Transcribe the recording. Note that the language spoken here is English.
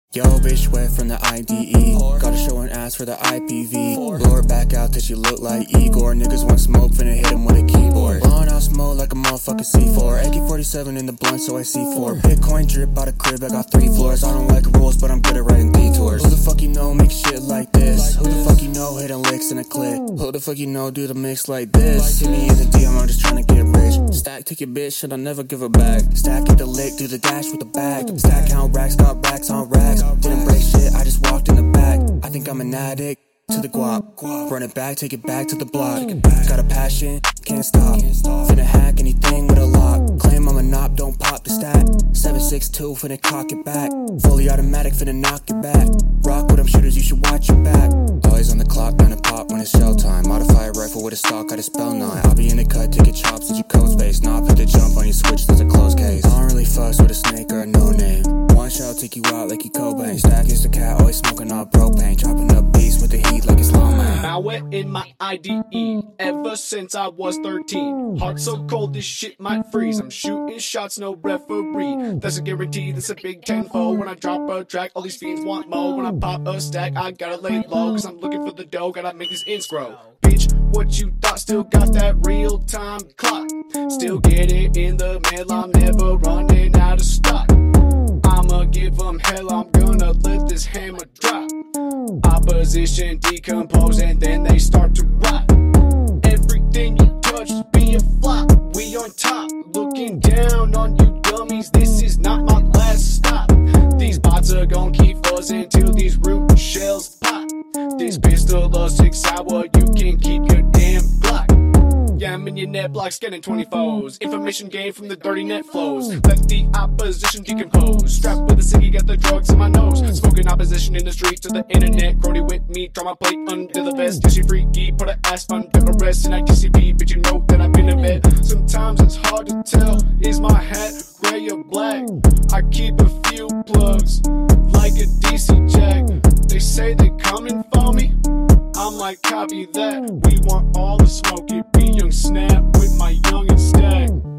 Yo, bitch wet from the IDE. Gotta show an ass for the IPV. Lure back out till she look like Igor. Niggas want smoke, finna hit him with a keyboard. Blowing out smoke like a motherfucking C4. AK-47 in the blunt, so I C4. Bitcoin drip out of crib, I got 3 floors. I don't like rules, but I'm good at writing detours. Who the fuck you know make shit like this? Who the fuck you know hitting licks in a clip? Who the fuck you know do the mix like this? See me in the DM, I'm just tryna get rich. Stack, take your bitch, shit, I'll never give her back. Stack, get the lick, do the dash with the bag. Stack, count racks, got racks on racks. Didn't break shit, I just walked in the back. I think I'm an addict to the guap. Run it back, take it back to the block. Got a passion, can't stop. Finna hack anything with a lock. Claim I'm a knob, don't pop the stack. 7.62, finna cock it back. Fully automatic, finna knock it back. Rock with them shooters, you should watch your back. Always on the clock, bound to pop when it's shell time. Modify a rifle with a stock, got a spell 9. I'll be in the cut, take your chops, did you code space? Nah, put the jump on your switch, there's a closed case. I don't really fuss with a snake or a no name. One shot, take you out like you Cobain. Stack is the cat, always smoking all propane. Chopping up beats with the heat like it's long man. Now we're in my IDE, ever since I was 13. Heart so cold this shit might freeze. I'm shooting shots, no referee. That's a guarantee, that's a big 10-fold. When I drop a track, all these fiends want more. When I pop a stack, I gotta lay low. Cause I'm looking for the dough, gotta make these ends grow. Bitch, what you thought, still got that real-time clock. Still get it in the mail, I'm never running out of stock. I'ma give them hell, I'm gonna let this hammer drop. Opposition decompose and then they start to rot. Everything you touch be a flop. We on top, looking down on you dummies. This is not my last stop. These bots are gon' keep buzzing till these root shells pop. This pistol or 6 hour, you can keep your damn block. Yeah, I'm in your net block scanning 24s. Information gained from the dirty net flows. Let the opposition decompose. Strapped with a ciggy, got the drugs in my nose. Smoking opposition in the streets to the internet. Crony with me, draw my plate under the vest. Tissue freaky, put an ass under arrest. And I TCP, but you know that I've been a vet. Sometimes it's hard to tell, is my hat gray or black? I keep a few plugs, like a DC jack. They say they coming for me, I'm like, copy that. We want all the smoke, it be young snap with my young and stack.